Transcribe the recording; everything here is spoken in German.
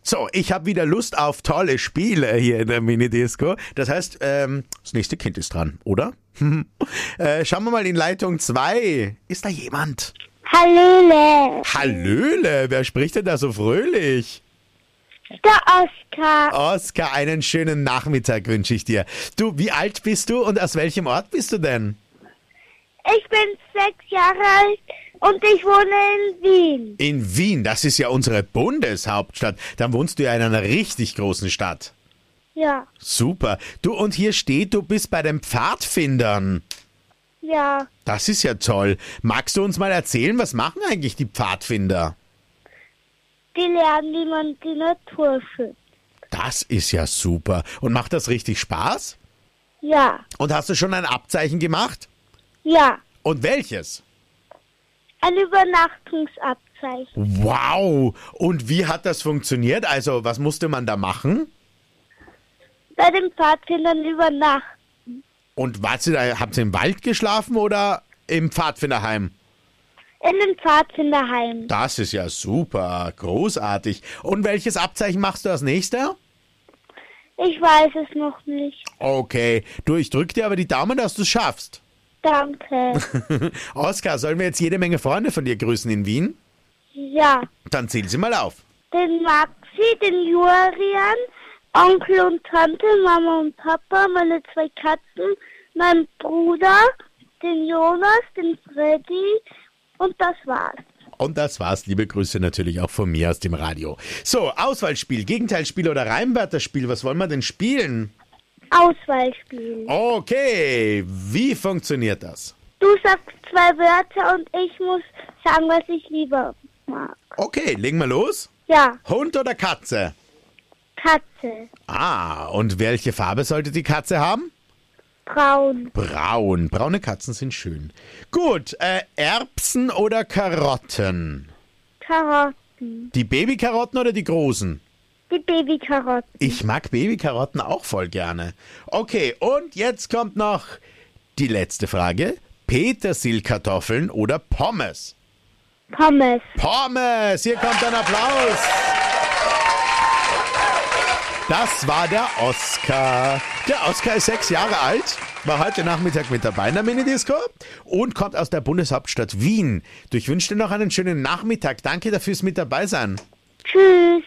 So, ich habe wieder Lust auf tolle Spiele hier in der Minidisco. Das heißt, das nächste Kind ist dran, oder? Schauen wir mal in Leitung 2. Ist da jemand? Hallöle. Hallöle, wer spricht denn da so fröhlich? Der Oskar. Oskar, einen schönen Nachmittag wünsche ich dir. Du, wie alt bist du und aus welchem Ort bist du denn? Ich bin 6 Jahre alt und ich wohne in Wien. In Wien, das ist ja unsere Bundeshauptstadt. Dann wohnst du ja in einer richtig großen Stadt. Ja. Super. Du, und hier steht, du bist bei den Pfadfindern. Ja. Das ist ja toll. Magst du uns mal erzählen, was machen eigentlich die Pfadfinder? Die lernen, wie man die Natur schützt. Das ist ja super. Und macht das richtig Spaß? Ja. Und hast du schon ein Abzeichen gemacht? Ja. Und welches? Ein Übernachtungsabzeichen. Wow. Und wie hat das funktioniert? Also, was musste man da machen? Bei den Pfadfindern übernachten. Und habt ihr im Wald geschlafen oder im Pfadfinderheim? In dem Pfadfinderheim. Das ist ja super, großartig. Und welches Abzeichen machst du als nächster? Ich weiß es noch nicht. Okay, du, ich drück dir aber die Daumen, dass du es schaffst. Danke. Oskar, sollen wir jetzt jede Menge Freunde von dir grüßen in Wien? Ja. Dann zähl sie mal auf. Den Maxi, den Jurian, Onkel und Tante, Mama und Papa, meine 2 Katzen, mein Bruder, den Jonas, den Freddy und das war's. Und das war's. Liebe Grüße natürlich auch von mir aus dem Radio. So, Auswahlspiel, Gegenteilspiel oder Reimwörterspiel. Was wollen wir denn spielen? Auswahlspiel. Okay, wie funktioniert das? Du sagst 2 Wörter und ich muss sagen, was ich lieber mag. Okay, legen wir los. Ja, Hund oder Katze? Katze. Ah, und welche Farbe sollte die Katze haben? Braun. Braun. Braune Katzen sind schön. Gut, Erbsen oder Karotten? Karotten. Die Babykarotten oder die großen? Die Babykarotten. Ich mag Babykarotten auch voll gerne. Okay, und jetzt kommt noch die letzte Frage. Petersilkartoffeln oder Pommes? Pommes. Pommes, hier kommt ein Applaus. Das war der Oskar. Der Oskar ist 6 Jahre alt, war heute Nachmittag mit dabei in der Minidisco und kommt aus der Bundeshauptstadt Wien. Du, ich wünsche dir noch einen schönen Nachmittag. Danke dafür fürs mit dabei sein. Tschüss.